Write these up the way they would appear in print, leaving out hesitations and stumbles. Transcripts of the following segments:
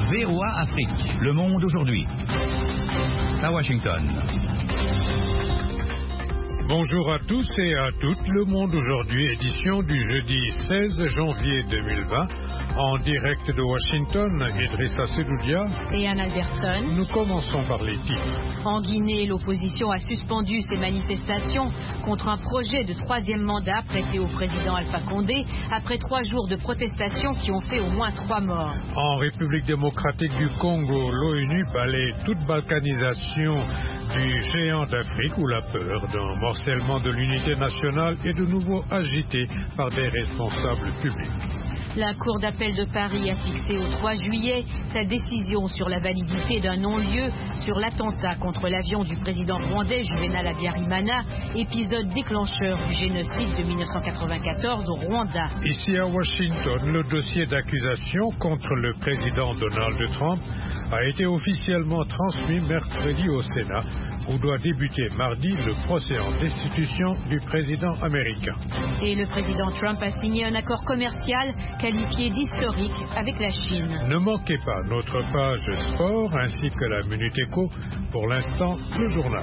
VOA Afrique, le monde aujourd'hui. À Washington. Bonjour à tous et à toutes, le monde aujourd'hui, édition du jeudi 16 janvier 2020. En direct de Washington, Idrissa Sedoudia et Anne Albertson. Nous commençons par les titres. En Guinée, l'opposition a suspendu ses manifestations contre un projet de troisième mandat prêté au président Alpha Condé après 3 jours de protestations qui ont fait au moins 3 morts. En République démocratique du Congo, l'ONU balaye toute balkanisation du géant d'Afrique où la peur d'un morcellement de l'unité nationale est de nouveau agitée par des responsables publics. La Cour d'appel de Paris a fixé au 3 juillet sa décision sur la validité d'un non-lieu sur l'attentat contre l'avion du président rwandais Juvenal Habyarimana, épisode déclencheur du génocide de 1994 au Rwanda. Ici à Washington, le dossier d'accusation contre le président Donald Trump a été officiellement transmis mercredi au Sénat, où doit débuter mardi le procès en destitution du président américain. Et le président Trump a signé un accord commercial qualifié d'historique avec la Chine. Ne manquez pas notre page sport ainsi que la Minute Éco. Pour l'instant, le journal.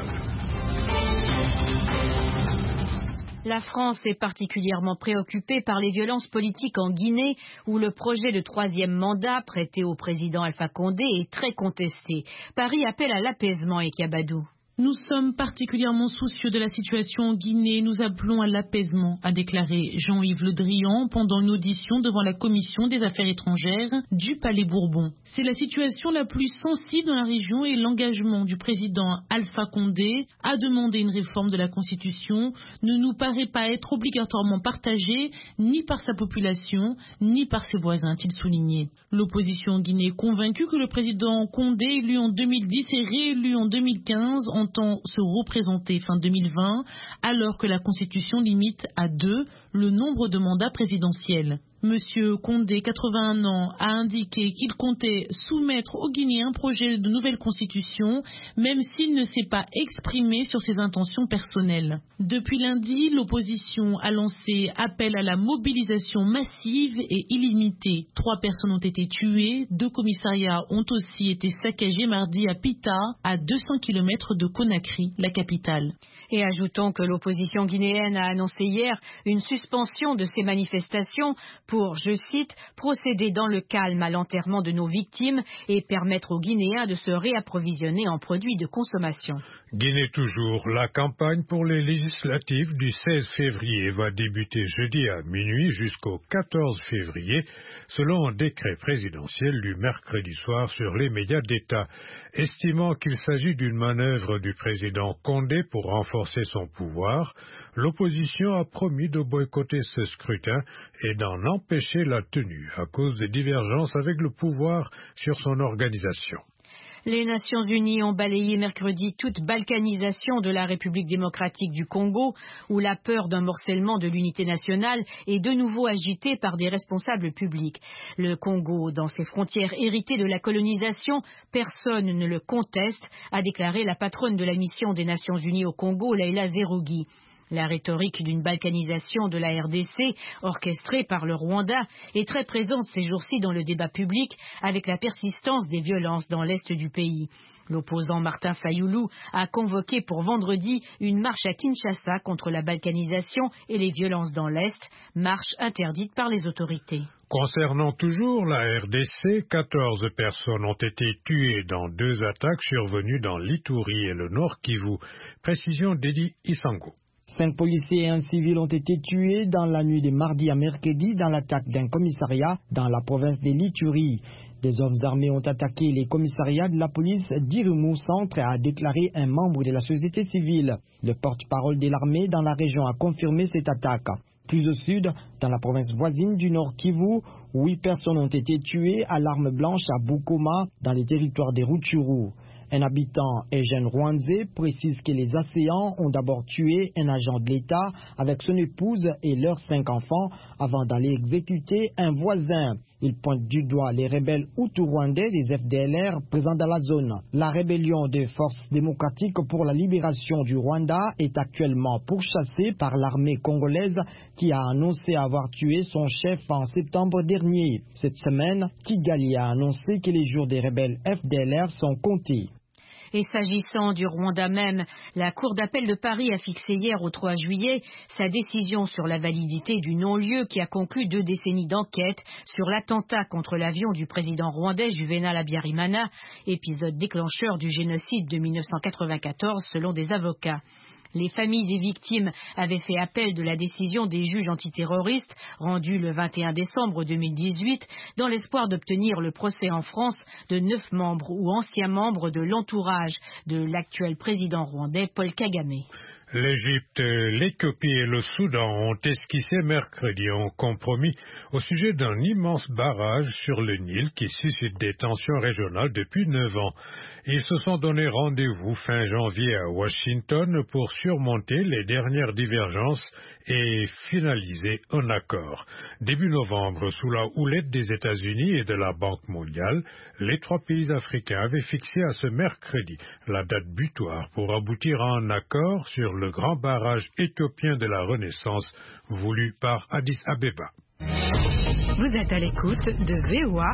La France est particulièrement préoccupée par les violences politiques en Guinée, où le projet de troisième mandat prêté au président Alpha Condé est très contesté. Paris appelle à l'apaisement, Ekiabadou. Nous sommes particulièrement soucieux de la situation en Guinée. Nous appelons à l'apaisement, a déclaré Jean-Yves Le Drian pendant une audition devant la Commission des Affaires étrangères du Palais Bourbon. C'est la situation la plus sensible dans la région et l'engagement du président Alpha Condé à demander une réforme de la Constitution ne nous paraît pas être obligatoirement partagé ni par sa population ni par ses voisins, a-t-il souligné. L'opposition en Guinée est convaincue que le président Condé, élu en 2010 et réélu en 2015, entend se représenter fin 2020, alors que la Constitution limite à 2 le nombre de mandats présidentiels. Monsieur Condé, 81 ans, a indiqué qu'il comptait soumettre aux Guinéens un projet de nouvelle constitution, même s'il ne s'est pas exprimé sur ses intentions personnelles. Depuis lundi, l'opposition a lancé appel à la mobilisation massive et illimitée. 3 personnes ont été tuées, 2 commissariats ont aussi été saccagés mardi à Pita, à 200 km de Conakry, la capitale. Et ajoutons que l'opposition guinéenne a annoncé hier une suspension de ces manifestations pour, je cite, procéder dans le calme à l'enterrement de nos victimes et permettre aux Guinéens de se réapprovisionner en produits de consommation. Guinée toujours, la campagne pour les législatives du 16 février va débuter jeudi à minuit jusqu'au 14 février, selon un décret présidentiel du mercredi soir sur les médias d'État, estimant qu'il s'agit d'une manœuvre du président Condé pour renforcer son pouvoir. L'opposition a promis de boycotter ce scrutin et d'en empêcher la tenue à cause des divergences avec le pouvoir sur son organisation. Les Nations Unies ont balayé mercredi toute balkanisation de la République démocratique du Congo, où la peur d'un morcellement de l'unité nationale est de nouveau agitée par des responsables publics. Le Congo, dans ses frontières héritées de la colonisation, personne ne le conteste, a déclaré la patronne de la mission des Nations Unies au Congo, Leila Zerougi. La rhétorique d'une balkanisation de la RDC, orchestrée par le Rwanda, est très présente ces jours-ci dans le débat public, avec la persistance des violences dans l'est du pays. L'opposant Martin Fayoulou a convoqué pour vendredi une marche à Kinshasa contre la balkanisation et les violences dans l'est, marche interdite par les autorités. Concernant toujours la RDC, 14 personnes ont été tuées dans 2 attaques survenues dans l'Ituri et le Nord Kivu. Précision d'Edi Isango. 5 policiers et un civil ont été tués dans la nuit de mardi à mercredi dans l'attaque d'un commissariat dans la province de l'Ituri. Des hommes armés ont attaqué les commissariats de la police d'Irumu Centre, a déclaré un membre de la société civile. Le porte-parole de l'armée dans la région a confirmé cette attaque. Plus au sud, dans la province voisine du Nord Kivu, 8 personnes ont été tuées à l'arme blanche à Bukoma, dans les territoires des Rutshuru. Un habitant et jeune rwandais précise que les assaillants ont d'abord tué un agent de l'État avec son épouse et leurs 5 enfants avant d'aller exécuter un voisin. Il pointe du doigt les rebelles hutus-rwandais des FDLR présents dans la zone. La rébellion des forces démocratiques pour la libération du Rwanda est actuellement pourchassée par l'armée congolaise qui a annoncé avoir tué son chef en septembre dernier. Cette semaine, Kigali a annoncé que les jours des rebelles FDLR sont comptés. Et s'agissant du Rwanda même, la Cour d'appel de Paris a fixé hier au 3 juillet sa décision sur la validité du non-lieu qui a conclu 2 décennies d'enquête sur l'attentat contre l'avion du président rwandais Juvenal Habyarimana, épisode déclencheur du génocide de 1994 selon des avocats. Les familles des victimes avaient fait appel de la décision des juges antiterroristes rendue le 21 décembre 2018 dans l'espoir d'obtenir le procès en France de 9 membres ou anciens membres de l'entourage de l'actuel président rwandais Paul Kagame. L'Égypte, l'Éthiopie et le Soudan ont esquissé mercredi un compromis au sujet d'un immense barrage sur le Nil qui suscite des tensions régionales depuis 9 ans. Ils se sont donné rendez-vous fin janvier à Washington pour surmonter les dernières divergences et finaliser un accord. Début novembre, sous la houlette des États-Unis et de la Banque mondiale, les 3 pays africains avaient fixé à ce mercredi la date butoir pour aboutir à un accord sur le grand barrage éthiopien de la Renaissance voulu par Addis Abeba. Vous êtes à l'écoute de VOA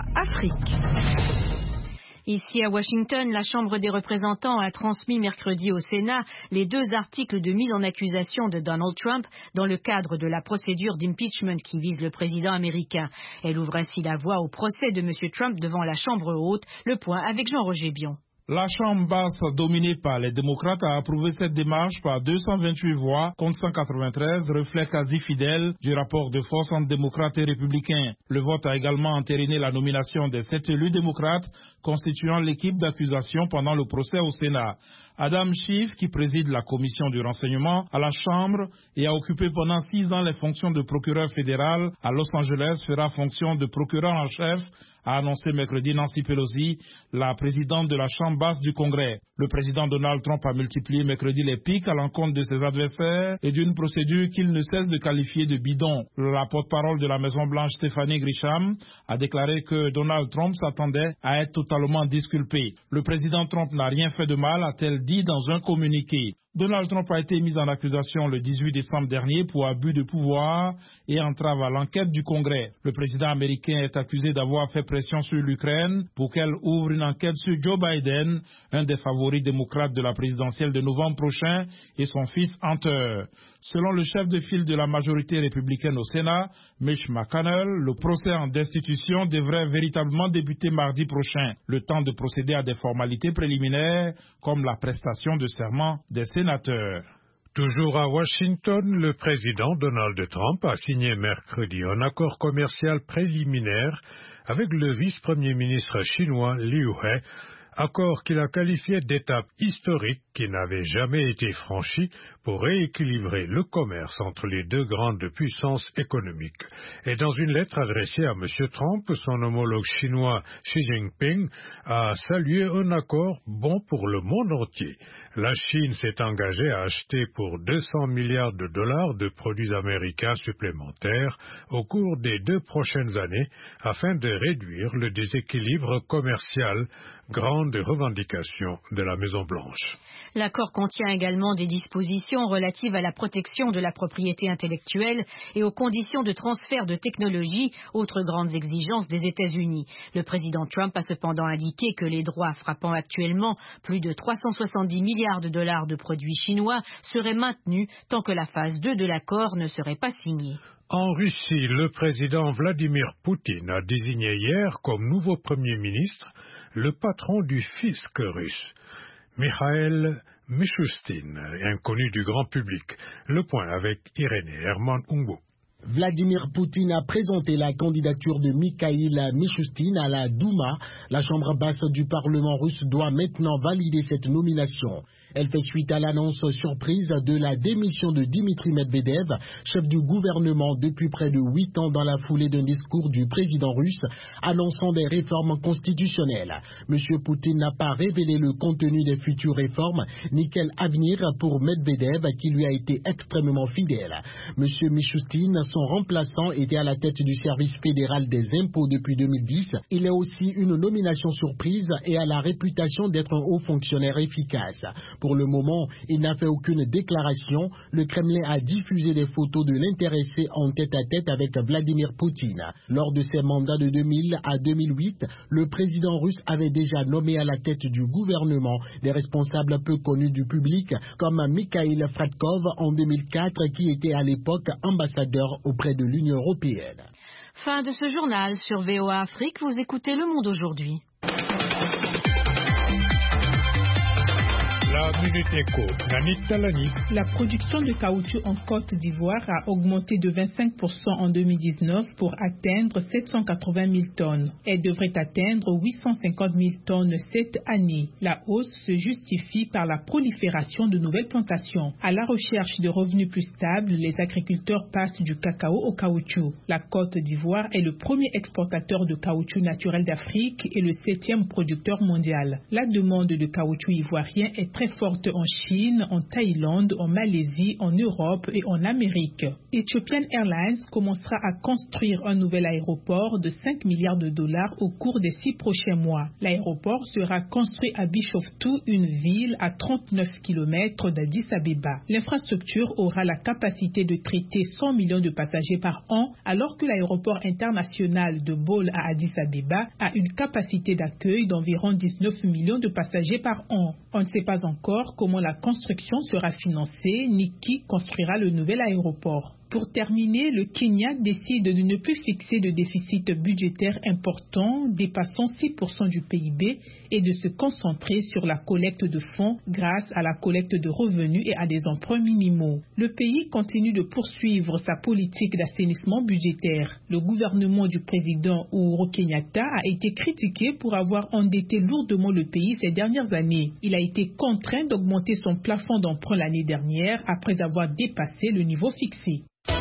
Afrique. Ici à Washington, la Chambre des représentants a transmis mercredi au Sénat les 2 articles de mise en accusation de Donald Trump dans le cadre de la procédure d'impeachment qui vise le président américain. Elle ouvre ainsi la voie au procès de M. Trump devant la Chambre haute. Le point avec Jean-Roger Bion. La Chambre basse, dominée par les démocrates, a approuvé cette démarche par 228 voix contre 193, reflet quasi fidèle du rapport de force entre démocrates et républicains. Le vote a également entériné la nomination des 7 élus démocrates constituant l'équipe d'accusation pendant le procès au Sénat. Adam Schiff, qui préside la commission du renseignement à la Chambre et a occupé pendant 6 ans les fonctions de procureur fédéral à Los Angeles, fera fonction de procureur en chef, a annoncé mercredi Nancy Pelosi, la présidente de la Chambre basse du Congrès. Le président Donald Trump a multiplié mercredi les piques à l'encontre de ses adversaires et d'une procédure qu'il ne cesse de qualifier de bidon. La porte-parole de la Maison-Blanche, Stephanie Grisham, a déclaré que Donald Trump s'attendait à être totalement disculpé. Le président Trump n'a rien fait de mal, a-t-elle dit dans un communiqué. Donald Trump a été mis en accusation le 18 décembre dernier pour abus de pouvoir et entrave à l'enquête du Congrès. Le président américain est accusé d'avoir fait pression sur l'Ukraine pour qu'elle ouvre une enquête sur Joe Biden, un des favoris démocrates de la présidentielle de novembre prochain, et son fils Hunter. Selon le chef de file de la majorité républicaine au Sénat, Mitch McConnell, le procès en destitution devrait véritablement débuter mardi prochain, le temps de procéder à des formalités préliminaires comme la prestation de serment des sénateurs. Toujours à Washington, le président Donald Trump a signé mercredi un accord commercial préliminaire avec le vice-premier ministre chinois Liu He, accord qu'il a qualifié d'étape historique qui n'avait jamais été franchie pour rééquilibrer le commerce entre les 2 grandes puissances économiques. Et dans une lettre adressée à M. Trump, son homologue chinois Xi Jinping a salué un accord bon pour le monde entier. La Chine s'est engagée à acheter pour 200 milliards de dollars de produits américains supplémentaires au cours des 2 prochaines années afin de réduire le déséquilibre commercial, grande revendication de la Maison-Blanche. L'accord contient également des dispositions relatives à la protection de la propriété intellectuelle et aux conditions de transfert de technologie, autres grandes exigences des États-Unis. Le président Trump a cependant indiqué que les droits frappant actuellement plus de 370 milliards de dollars de produits chinois seraient maintenus tant que la phase 2 de l'accord ne serait pas signée. En Russie, le président Vladimir Poutine a désigné hier comme nouveau Premier ministre le patron du fisc russe, Mikhail Mishustin, inconnu du grand public. Le point avec Irénée Herman-Umbo. Vladimir Poutine a présenté la candidature de Mikhail Mishustin à la Douma. La chambre basse du Parlement russe doit maintenant valider cette nomination. Elle fait suite à l'annonce surprise de la démission de Dimitri Medvedev, chef du gouvernement depuis près de 8 ans dans la foulée d'un discours du président russe annonçant des réformes constitutionnelles. M. Poutine n'a pas révélé le contenu des futures réformes ni quel avenir pour Medvedev qui lui a été extrêmement fidèle. M. Mishustin, son remplaçant, était à la tête du service fédéral des impôts depuis 2010. Il est aussi une nomination surprise et a la réputation d'être un haut fonctionnaire efficace. Pour le moment, il n'a fait aucune déclaration. Le Kremlin a diffusé des photos de l'intéressé en tête-à-tête avec Vladimir Poutine. Lors de ses mandats de 2000 à 2008, le président russe avait déjà nommé à la tête du gouvernement des responsables peu connus du public comme Mikhail Fradkov en 2004 qui était à l'époque ambassadeur auprès de l'Union européenne. Fin de ce journal sur VOA Afrique, vous écoutez Le Monde aujourd'hui. La Minute Éco, Nanit Talani. La production de caoutchouc en Côte d'Ivoire a augmenté de 25% en 2019 pour atteindre 780 000 tonnes. Elle devrait atteindre 850 000 tonnes cette année. La hausse se justifie par la prolifération de nouvelles plantations. À la recherche de revenus plus stables, les agriculteurs passent du cacao au caoutchouc. La Côte d'Ivoire est le premier exportateur de caoutchouc naturel d'Afrique et le 7e producteur mondial. La demande de caoutchouc ivoirien est très forte en Chine, en Thaïlande, en Malaisie, en Europe et en Amérique. Ethiopian Airlines commencera à construire un nouvel aéroport de 5 milliards de dollars au cours des 6 prochains mois. L'aéroport sera construit à Bishoftu, une ville à 39 km d'Addis Abeba. L'infrastructure aura la capacité de traiter 100 millions de passagers par an, alors que l'aéroport international de Bole à Addis Abeba a une capacité d'accueil d'environ 19 millions de passagers par an. On ne sait pas encore comment la construction sera financée ni qui construira le nouvel aéroport. Pour terminer, le Kenya décide de ne plus fixer de déficit budgétaire important dépassant 6% du PIB et de se concentrer sur la collecte de fonds grâce à la collecte de revenus et à des emprunts minimaux. Le pays continue de poursuivre sa politique d'assainissement budgétaire. Le gouvernement du président Uhuru Kenyatta a été critiqué pour avoir endetté lourdement le pays ces dernières années. Il a été contraint d'augmenter son plafond d'emprunt l'année dernière après avoir dépassé le niveau fixé.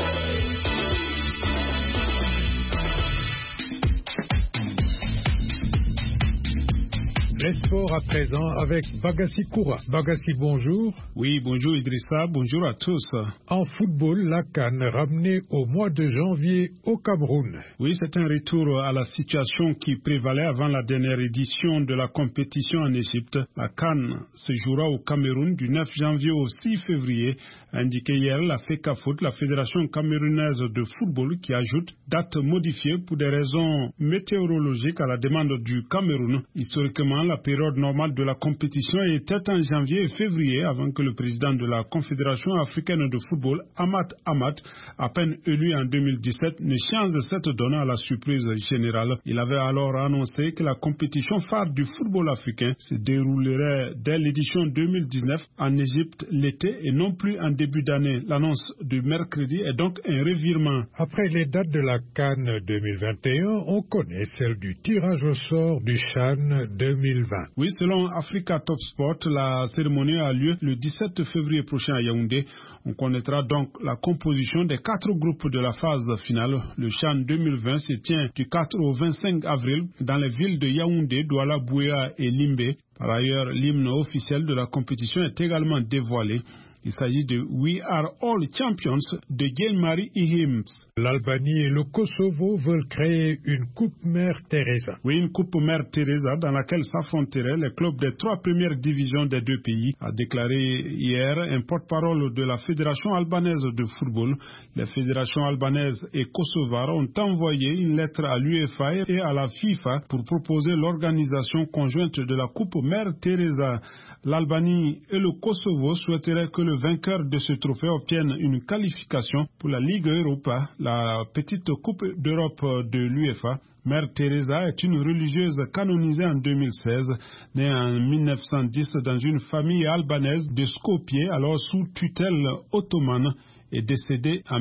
Les sports à présent avec Bagassi Koura. Bagassi, bonjour. Oui, bonjour Idrissa, bonjour à tous. En football, la CAN ramenée au mois de janvier au Cameroun. Oui, c'est un retour à la situation qui prévalait avant la dernière édition de la compétition en Égypte. La CAN se jouera au Cameroun du 9 janvier au 6 février, a indiqué hier la FECAFOOT, la Fédération camerounaise de football, qui ajoute date modifiée pour des raisons météorologiques à la demande du Cameroun. Historiquement, la période normale de la compétition était en janvier et février avant que le président de la Confédération africaine de football, Ahmad Ahmad, à peine élu en 2017, ne change cette donne à la surprise générale. Il avait alors annoncé que la compétition phare du football africain se déroulerait dès l'édition 2019 en Égypte l'été et non plus en début d'année. L'annonce de mercredi est donc un revirement. Après les dates de la CAN 2021, on connaît celle du tirage au sort du CHAN 2020. Oui, selon Africa Top Sport, la cérémonie a lieu le 17 février prochain à Yaoundé. On connaîtra donc la composition des 4 groupes de la phase finale. Le CHAN 2020 se tient du 4 au 25 avril dans les villes de Yaoundé, Douala, Bouéa et Limbé. Par ailleurs, l'hymne officiel de la compétition est également dévoilé. Il s'agit de We Are All Champions de Jean-Marie Ihims. L'Albanie et le Kosovo veulent créer une Coupe Mère Teresa. Oui, une Coupe Mère Teresa dans laquelle s'affronteraient les clubs des 3 premières divisions des 2 pays, a déclaré hier un porte-parole de la Fédération albanaise de football. Les fédérations albanaises et kosovares ont envoyé une lettre à l'UEFA et à la FIFA pour proposer l'organisation conjointe de la Coupe Mère Teresa. L'Albanie et le Kosovo souhaiteraient que le vainqueur de ce trophée obtienne une qualification pour la Ligue Europa, la petite Coupe d'Europe de l'UEFA. Mère Teresa est une religieuse canonisée en 2016, née en 1910 dans une famille albanaise de Skopje, alors sous tutelle ottomane, et décédée en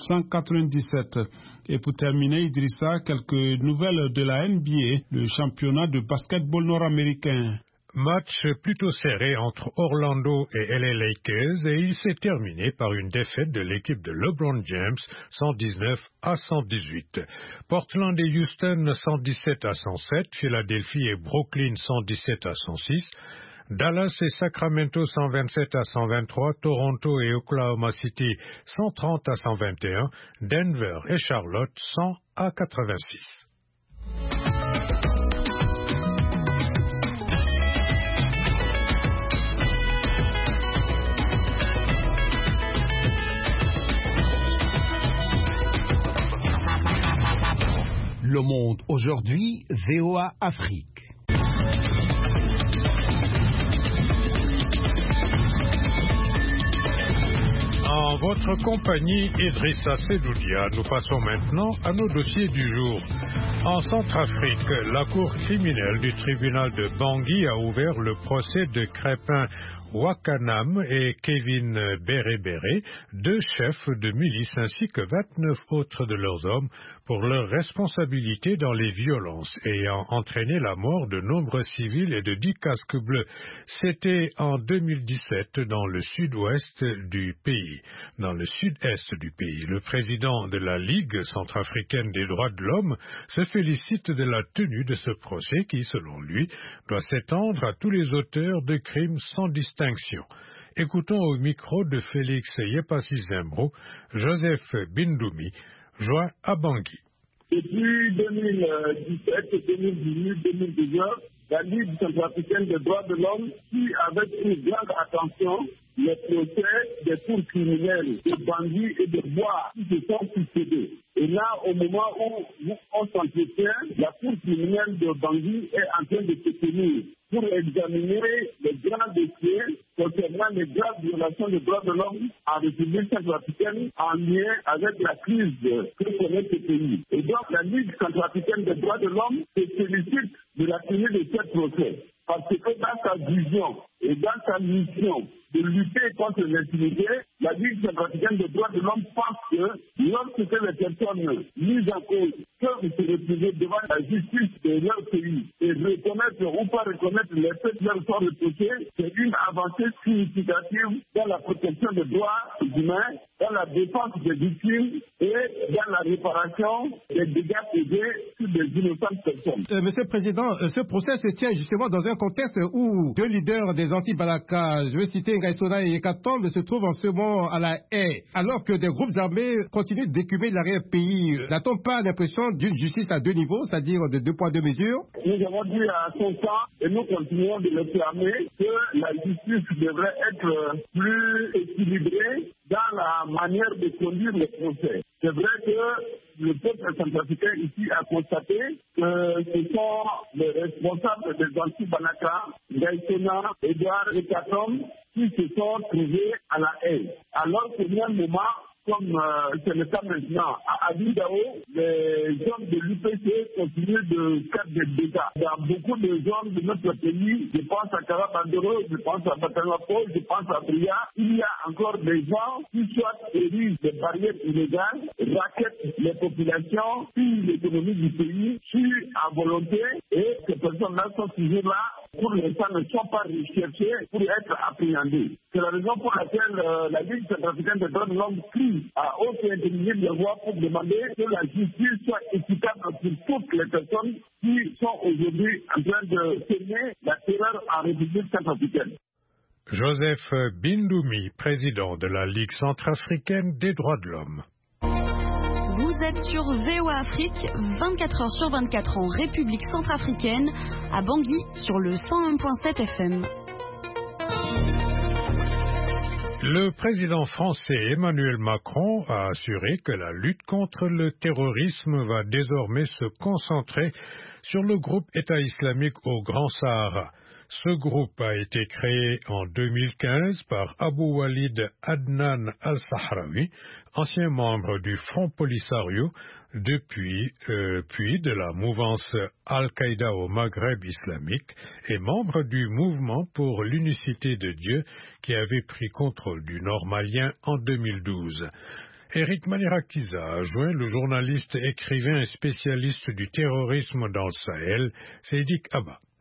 1997. Et pour terminer, Idrissa, quelques nouvelles de la NBA, le championnat de basketball nord-américain. Match plutôt serré entre Orlando et LA Lakers et il s'est terminé par une défaite de l'équipe de LeBron James 119-118. Portland et Houston 117-107, Philadelphie et Brooklyn 117-106, Dallas et Sacramento 127-123, Toronto et Oklahoma City 130-121, Denver et Charlotte 100-86. Le Monde aujourd'hui, VOA Afrique. En votre compagnie, Idrissa Sedoudia, nous passons maintenant à nos dossiers du jour. En Centrafrique, la cour criminelle du tribunal de Bangui a ouvert le procès de Crépin Wakanam et Kevin Béré, deux chefs de milice ainsi que 29 autres de leurs hommes pour leur responsabilité dans les violences ayant entraîné la mort de nombreux civils et de 10 casques bleus. C'était en 2017 dans le sud-ouest du pays. Dans le sud-est du pays, le président de la Ligue centrafricaine des droits de l'homme se félicite de la tenue de ce procès qui, selon lui, doit s'étendre à tous les auteurs de crimes sans distinction. Écoutons au micro de Félix Yepassi Zembro, Joseph Bindoumi, joint à Bangui. Depuis 2017, 2018, 2019, la Ligue centrafricaine des droits de l'homme suit avec une grande attention les procès des cours criminels de Bangui et de Bois qui se sont succédés. Et là, au moment où on s'entretient, la cour criminelle de Bangui est en train de se tenir pour examiner les grands dossiers concernant les graves violations des droits de l'homme en République centrafricaine en lien avec la crise que connaît ce pays. Et donc, la Ligue centrafricaine des droits de l'homme se félicite de la tenue de ce procès. Parce que dans sa vision et dans sa mission de lutter contre l'impunité, la Ligue centrafricaine des droits de l'homme pense que lorsque les personnes mises en cause peuvent se retrouver devant la justice de leur pays et reconnaître ou pas reconnaître les faits qui leur sont reprochés, c'est une avancée significative dans la protection des droits humains, dans la défense des victimes et dans la réparation des dégâts causés sur des innocentes personnes. Monsieur le Président, ce procès se tient justement dans un contexte où deux leaders des anti-Balaka, je vais citer Ngaïsona et Yekatombe, se trouvent en ce moment à la haie, alors que des groupes armés continuent d'écumer l'arrière-pays. N'a-t-on pas l'impression d'une justice à deux niveaux, c'est-à-dire de deux poids, deux mesures? Nous avons dit à son temps, et nous continuons de le clamer, que la justice devrait être plus équilibrée dans la manière de conduire le procès. C'est vrai que le peuple centrafricain ici a constaté que ce sont les responsables des anti-Balaka, Ngaïsona, Edouard et Katom, qui se sont trouvés à la haie. Alors qu'au même moment, comme c'est le cas maintenant, à Abidao, les hommes de l'UPC continuent de faire des dégâts. Dans beaucoup de zones de notre pays, je pense à Karabandoro, je pense à Batanapo, je pense à Bria, il y a encore des gens qui soit érigent des barrières illégales, raquettent les populations, pillent l'économie du pays, tuent à volonté, et ces personnes-là sont toujours là, pour l'instant ne sont pas recherchées pour être appréhendées. C'est la raison pour laquelle la Ligue centrafricaine des droits de l'homme crie à haute et intelligible de voix pour demander que la justice soit équitable pour toutes les personnes qui sont aujourd'hui en train de semer la terreur en République centrafricaine. Joseph Bindoumi, président de la Ligue centrafricaine des droits de l'homme. Vous êtes sur VOA Afrique, 24 heures sur 24 en République centrafricaine, à Bangui sur le 101.7 FM. Le président français Emmanuel Macron a assuré que la lutte contre le terrorisme va désormais se concentrer sur le groupe État islamique au Grand Sahara. Ce groupe a été créé en 2015 par Abu Walid Adnan al-Sahrawi, ancien membre du Front Polisario, puis de la mouvance Al-Qaïda au Maghreb islamique et membre du mouvement pour l'unicité de Dieu qui avait pris contrôle du nord malien en 2012. Eric Manirakiza a joint le journaliste, écrivain et spécialiste du terrorisme dans le Sahel, Sédik Abba.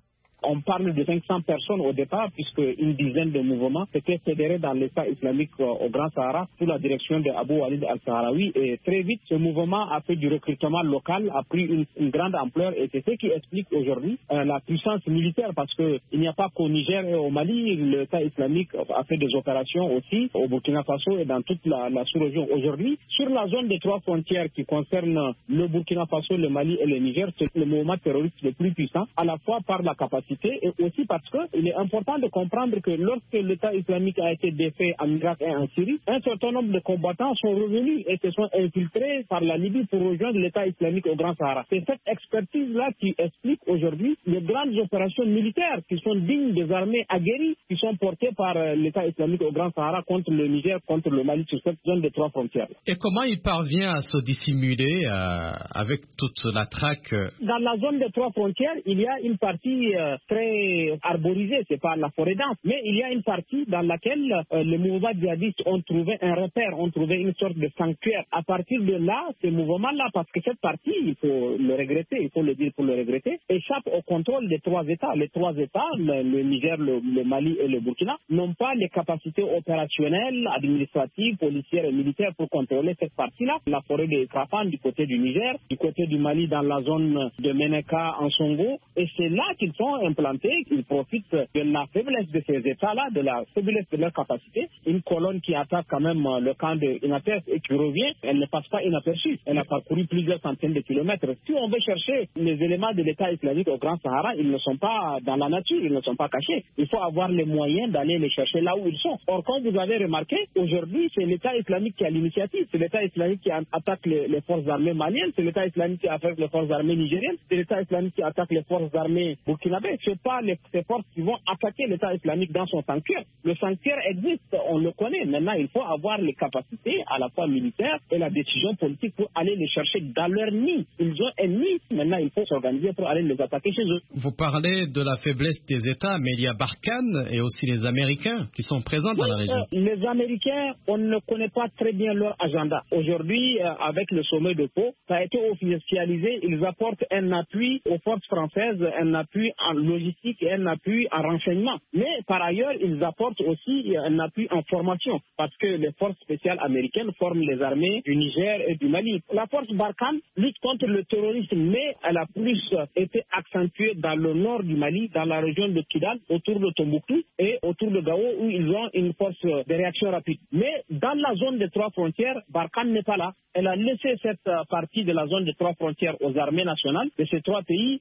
On parle de 500 personnes au départ, puisque une dizaine de mouvements étaient fédérés dans l'État islamique au Grand Sahara sous la direction de Abou Walid al-Sahraoui. Et très vite, ce mouvement a fait du recrutement local, a pris une grande ampleur, et c'est ce qui explique aujourd'hui la puissance militaire, parce qu'il n'y a pas qu'au Niger et au Mali, l'État islamique a fait des opérations aussi au Burkina Faso et dans toute la sous-région. Aujourd'hui, sur la zone des 3 frontières qui concernent le Burkina Faso, le Mali et le Niger, c'est le mouvement terroriste le plus puissant, à la fois par la capacité et aussi parce qu'il est important de comprendre que lorsque l'État islamique a été défait en Irak et en Syrie, un certain nombre de combattants sont revenus et se sont infiltrés par la Libye pour rejoindre l'État islamique au Grand Sahara. C'est cette expertise-là qui explique aujourd'hui les grandes opérations militaires qui sont dignes des armées aguerries qui sont portées par l'État islamique au Grand Sahara contre le Niger, contre le Mali, sur cette zone des 3 frontières. Et comment il parvient à se dissimuler avec toute la traque? Dans la zone des 3 frontières, il y a une partie très arborisée, c'est pas la forêt dense, mais il y a une partie dans laquelle les mouvements djihadistes ont trouvé un repère, ont trouvé une sorte de sanctuaire. À partir de là, ces mouvements-là, parce que cette partie, il faut le regretter, il faut le dire pour le regretter, échappe au contrôle des 3 États. Les 3 États, le Niger, le Mali et le Burkina, n'ont pas les capacités opérationnelles, administratives, policières et militaires pour contrôler cette partie-là. La forêt de Krafan du côté du Niger, du côté du Mali dans la zone de Meneka en Songo, et c'est là qu'ils sont implantés. Ils profitent de la faiblesse de ces États-là, de la faiblesse de leur capacité. Une colonne qui attaque quand même le camp de Inates et qui revient, elle ne passe pas inaperçue. Elle a parcouru plusieurs centaines de kilomètres. Si on veut chercher les éléments de l'État islamique au Grand Sahara, ils ne sont pas dans la nature, ils ne sont pas cachés. Il faut avoir les moyens d'aller les chercher là où ils sont. Or, comme vous avez remarqué, aujourd'hui, c'est l'État islamique qui a l'initiative. C'est l'État islamique qui attaque les forces armées maliennes, c'est l'État islamique qui attaque les forces armées nigériennes, c'est l'État islamique qui attaque les forces armées burkinabées. Ce ne sont pas ces forces qui vont attaquer l'État islamique dans son sanctuaire. Le sanctuaire existe, on le connaît. Maintenant, il faut avoir les capacités, à la fois militaires et la décision politique pour aller les chercher dans leur nid. Ils ont un nid. Maintenant, il faut s'organiser pour aller les attaquer chez eux. Vous parlez de la faiblesse des États, mais il y a Barkhane et aussi les Américains qui sont présents dans la région. Les Américains, on ne connaît pas très bien leur agenda. Aujourd'hui, avec le sommet de Pau, ça a été officialisé. Ils apportent un appui aux forces françaises, un appui en logistique et un appui en renseignement. Mais par ailleurs, ils apportent aussi un appui en formation parce que les forces spéciales américaines forment les armées du Niger et du Mali. La force Barkhane lutte contre le terrorisme, mais elle a plus été accentuée dans le nord du Mali, dans la région de Kidal, autour de Tombouctou et autour de Gao, où ils ont une force de réaction rapide. Mais dans la zone des 3 frontières, Barkhane n'est pas là. Elle a laissé cette partie de la zone des 3 frontières aux armées nationales de ces 3 pays.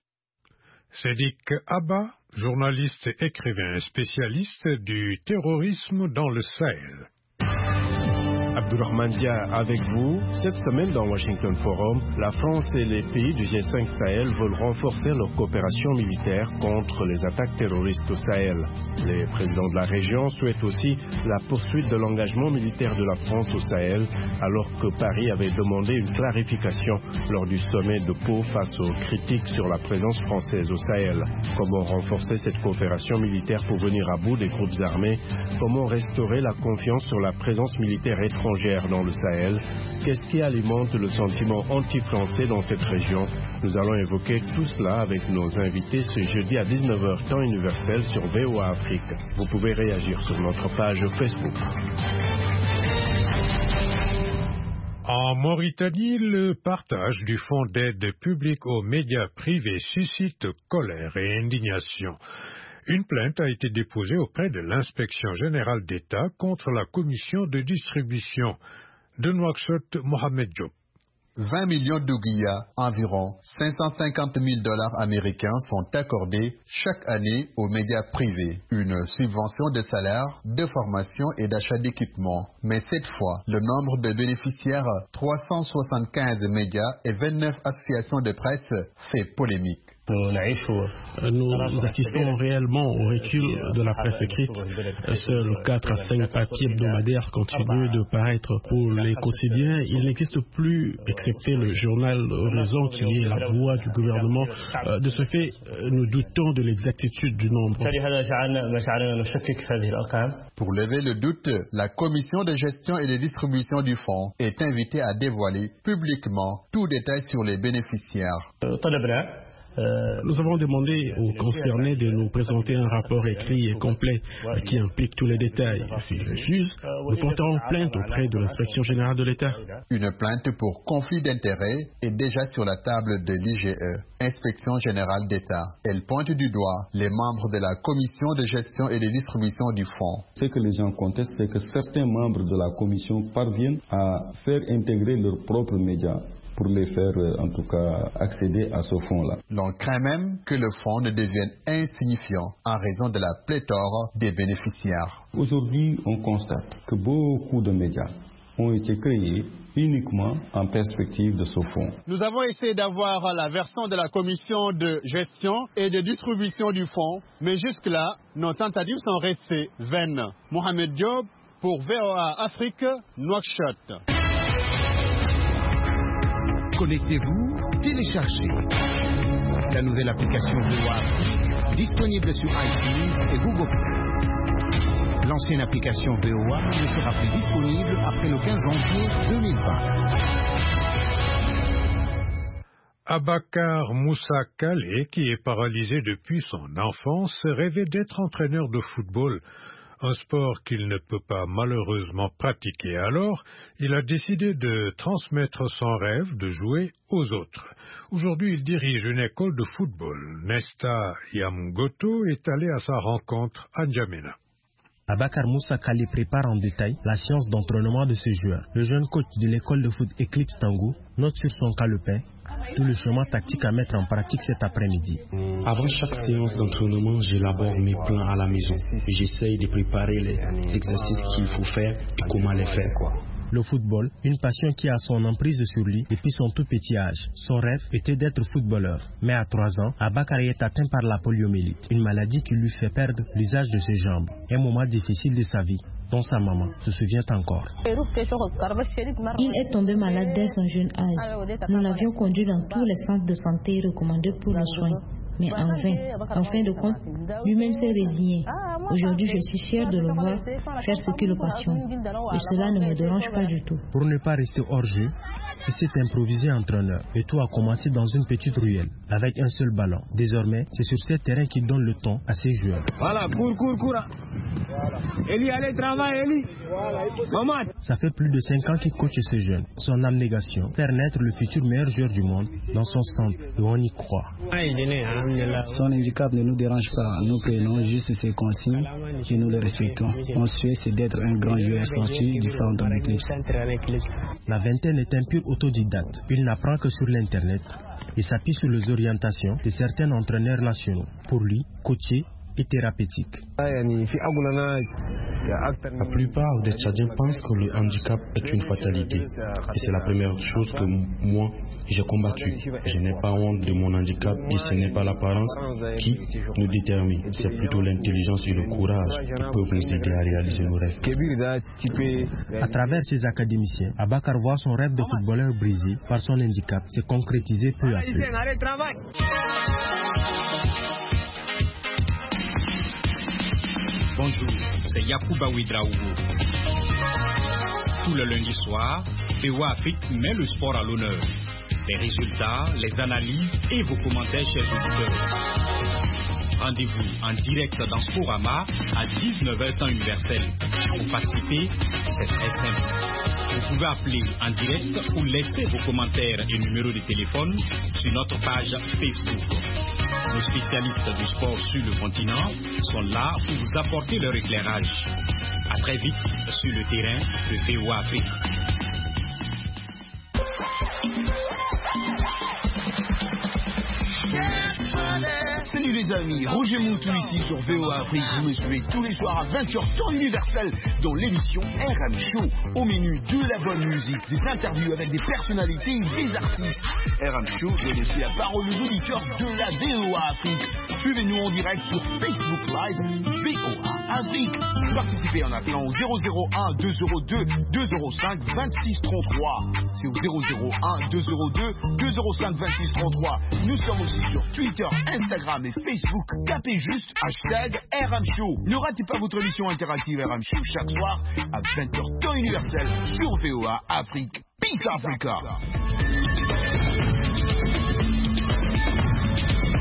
Sédik Abba, journaliste et écrivain spécialiste du terrorisme dans le Sahel. Abdourahmane Dia avec vous. Cette semaine dans Washington Forum, la France et les pays du G5 Sahel veulent renforcer leur coopération militaire contre les attaques terroristes au Sahel. Les présidents de la région souhaitent aussi la poursuite de l'engagement militaire de la France au Sahel, alors que Paris avait demandé une clarification lors du sommet de Pau face aux critiques sur la présence française au Sahel. Comment renforcer cette coopération militaire pour venir à bout des groupes armés? Comment restaurer la confiance sur la présence militaire étrangère dans le Sahel? Qu'est-ce qui alimente le sentiment anti-français dans cette région? Nous allons évoquer tout cela avec nos invités ce jeudi à 19h temps universel sur VOA Afrique. Vous pouvez réagir sur notre page Facebook. En Mauritanie, le partage du fonds d'aide publique aux médias privés suscite colère et indignation. Une plainte a été déposée auprès de l'Inspection générale d'État contre la commission de distribution. De Nouakchott, Mohamed Diop. 20 millions d'ouguiyas, environ 550 000 $ américains, sont accordés chaque année aux médias privés. Une subvention de salaire, de formation et d'achat d'équipements. Mais cette fois, le nombre de bénéficiaires, 375 médias et 29 associations de presse, fait polémique. Nous assistons réellement au recul de la presse écrite. Seuls 4 à 5 papiers hebdomadaires continuent de paraître pour les quotidiens. Il n'existe plus, excepté le journal Raison qui est la voix du gouvernement. De ce fait, nous doutons de l'exactitude du nombre. Pour lever le doute, la commission de gestion et de distribution du fonds est invitée à dévoiler publiquement tout détail sur les bénéficiaires. Nous avons demandé aux concernés de nous présenter un rapport écrit et complet qui implique tous les détails. S'ils refusent, nous porterons plainte auprès de l'Inspection générale de l'État. Une plainte pour conflit d'intérêts est déjà sur la table de l'IGE, Inspection générale d'État. Elle pointe du doigt les membres de la commission de gestion et de distribution du fonds. Ce que les gens contestent, c'est que certains membres de la commission parviennent à faire intégrer leurs propres médias pour les faire, en tout cas, accéder à ce fonds-là. L'on craint même que le fonds ne devienne insignifiant en raison de la pléthore des bénéficiaires. Aujourd'hui, on constate que beaucoup de médias ont été créés uniquement en perspective de ce fonds. Nous avons essayé d'avoir la version de la commission de gestion et de distribution du fonds, mais jusque-là, nos tentatives sont restées vaines. Mohamed Diop pour VOA Afrique, Nouakchott. Connectez-vous, téléchargez la nouvelle application VOA Afrique, disponible sur iTunes et Google Play. L'ancienne application VOA ne sera plus disponible après le 15 janvier 2020. Abakar Moussa Kale, qui est paralysé depuis son enfance, rêvait d'être entraîneur de football, un sport qu'il ne peut pas malheureusement pratiquer. Alors, il a décidé de transmettre son rêve de jouer aux autres. Aujourd'hui, il dirige une école de football. Nesta Yamgoto est allé à sa rencontre à N'Djamena. Abakar Moussa Kale prépare en détail la science d'entraînement de ses joueurs. Le jeune coach de l'école de foot Eclipse Tango note sur son calepin tout le chemin tactique à mettre en pratique cet après-midi. Avant chaque séance d'entraînement, j'élabore mes plans à la maison. J'essaye de préparer les exercices qu'il faut faire et comment les faire. Le football, une passion qui a son emprise sur lui depuis son tout petit âge. Son rêve était d'être footballeur. Mais à 3 ans, Abakar est atteint par la poliomyélite, une maladie qui lui fait perdre l'usage de ses jambes. Un moment difficile de sa vie, dont sa maman se souvient encore. Il est tombé malade dès son jeune âge. Nous l'avions conduit dans tous les centres de santé recommandés pour le soin. Mais en vain. En fin de compte, lui-même s'est résigné. Aujourd'hui, je suis fier de le voir faire ce qui le passionne. Et cela ne me dérange pas du tout. Pour ne pas rester hors jeu, il s'est improvisé entraîneur. Et tout a commencé dans une petite ruelle, avec un seul ballon. Désormais, c'est sur ce terrain qu'il donne le ton à ses joueurs. Voilà, cours. Eli, allez, travaille, Eli. Maman. Ça fait plus de 5 ans qu'il coach ces jeunes. Son abnégation, faire naître le futur meilleur joueur du monde dans son centre. Et on y croit. Son handicap ne nous dérange pas. Nous prenons juste ses consignes et nous les respectons. Mon souhait, c'est d'être un grand joueur sorti du centre d'Eclipse. La vingtaine est un pur autodidacte. Il n'apprend que sur l'Internet et s'appuie sur les orientations de certains entraîneurs nationaux. Pour lui, coacher est thérapeutique. La plupart des Tchadiens pensent que le handicap est une fatalité. Et c'est la première chose que moi, j'ai combattu. Je n'ai pas honte de mon handicap et ce n'est pas l'apparence qui nous détermine. C'est plutôt l'intelligence et le courage qui peuvent nous aider à réaliser nos rêves. À travers ses académiciens, Abakar voit son rêve de footballeur brisé par son handicap se concrétiser peu à peu. Bonjour, c'est Yacouba Ouidraogo. Tout le lundi soir, VOA Afrique met le sport à l'honneur. Les résultats, les analyses et vos commentaires, chers auditeurs. Rendez-vous en direct dans Sporama à 19h temps universel. Pour participer, c'est très simple. Vous pouvez appeler en direct ou laisser vos commentaires et numéros de téléphone sur notre page Facebook. Nos spécialistes du sport sur le continent sont là pour vous apporter leur éclairage. À très vite sur le terrain de VOA Afrique. Salut les amis, Roger Moutou ici sur VOA Afrique. Vous me suivez tous les soirs à 20h temps universel dans l'émission RM Show. Au menu de la bonne musique, des interviews avec des personnalités et des artistes. RM Show donne aussi la parole aux auditeurs de la VOA Afrique. Suivez-nous en direct sur Facebook Live, VOA Afrique. Participez en appelant au 001 202 205 26 33. C'est au 001 202 205 26 33. Nous sommes aussi sur Twitter, Instagram et Facebook. Tapez juste hashtag RM Show. Ne ratez pas votre émission interactive RM Show chaque soir à 20h temps universel sur VOA Afrique. Peace Africa.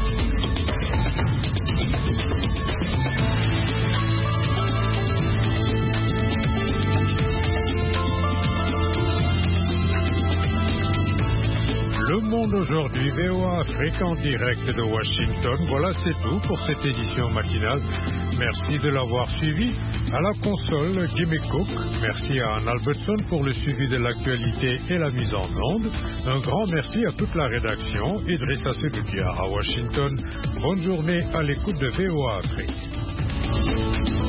aujourd'hui VOA Afrique en direct de Washington. Voilà, c'est tout pour cette édition matinale. Merci de l'avoir suivi. À la console, Jimmy Cook. Merci à Anne Albertson pour le suivi de l'actualité et la mise en onde. Un grand merci à toute la rédaction. Idrissa Seloudia à Washington. Bonne journée à l'écoute de VOA Afrique.